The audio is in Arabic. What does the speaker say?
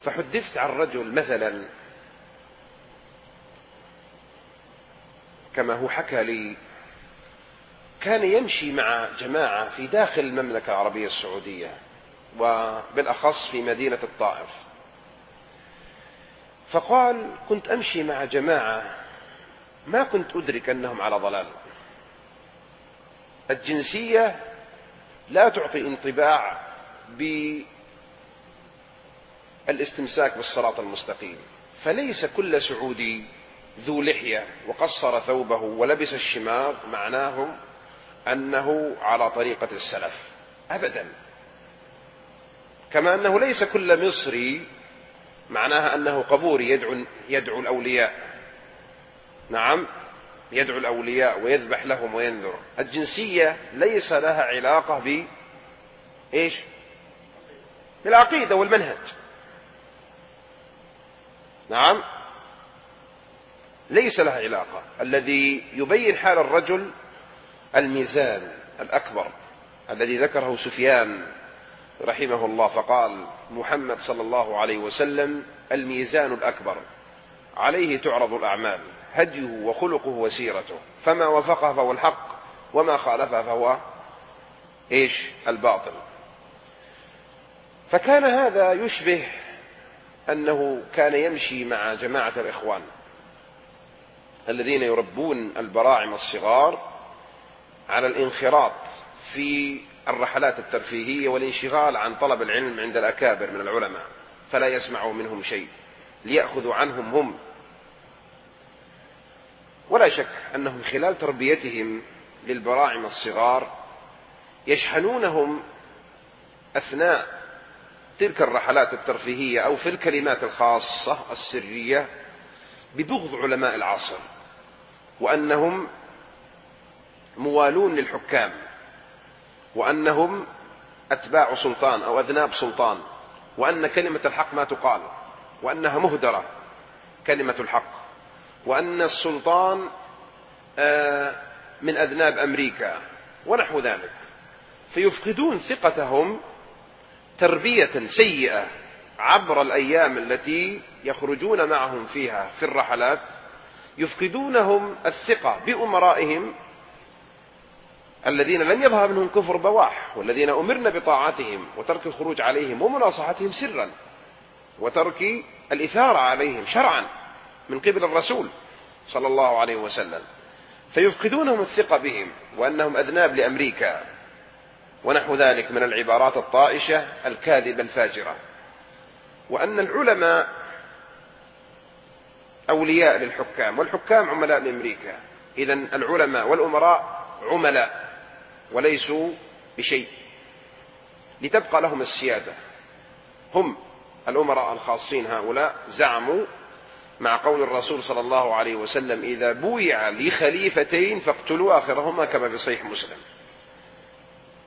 فحدثت عن رجل مثلا كما هو حكى لي، كان يمشي مع جماعة في داخل المملكة العربية السعودية، وبالأخص في مدينة الطائف. فقال: كنت أمشي مع جماعة ما كنت أدرك أنهم على ضلال. الجنسية لا تعطي انطباع بالاستمساك بالصراط المستقيم، فليس كل سعودي ذو لحية وقصر ثوبه ولبس الشماغ معناه أنه على طريقة السلف أبدا، كما أنه ليس كل مصري معناها أنه قبوري يدعو الأولياء. نعم، يدعو الأولياء ويذبح لهم وينذر. الجنسية ليس لها علاقة بالعقيدة والمنهج. نعم، ليس لها علاقة. الذي يبين حال الرجل الميزان الأكبر الذي ذكره سفيان رحمه الله، فقال: محمد صلى الله عليه وسلم الميزان الأكبر، عليه تعرض الأعمال، هديه وخلقه وسيرته، فما وفقه فهو الحق، وما خالفه فهو الباطل. فكان هذا يشبه أنه كان يمشي مع جماعة الإخوان الذين يربون البراعم الصغار على الانخراط في الرحلات الترفيهية والانشغال عن طلب العلم عند الأكابر من العلماء، فلا يسمعوا منهم شيء ليأخذوا عنهم هم. ولا شك أنهم خلال تربيتهم للبراعم الصغار يشحنونهم أثناء تلك الرحلات الترفيهية أو في الكلمات الخاصة السرية ببغض علماء العصر، وأنهم موالون للحكام، وأنهم أتباع سلطان أو أذناب سلطان، وأن كلمة الحق ما تقال، وأنها مهدرة كلمة الحق، وأن السلطان من أذناب أمريكا ونحو ذلك. فيفقدون ثقتهم تربية سيئة عبر الأيام التي يخرجون معهم فيها في الرحلات، يفقدونهم الثقة بأمرائهم الذين لم يظهر منهم كفر بواح، والذين أمرنا بطاعتهم وترك الخروج عليهم ومناصحتهم سرا، وترك الإثارة عليهم شرعا من قبل الرسول صلى الله عليه وسلم. فيفقدونهم الثقة بهم، وأنهم أذناب لأمريكا ونحو ذلك من العبارات الطائشة الكاذبة الفاجرة، وأن العلماء أولياء للحكام والحكام عملاء لأمريكا. إذن العلماء والأمراء عملاء وليسوا بشيء، لتبقى لهم السيادة. هم الأمراء الخاصين هؤلاء زعموا مع قول الرسول صلى الله عليه وسلم: إذا بويع لخليفتين فاقتلوا آخرهما، كما في صحيح مسلم.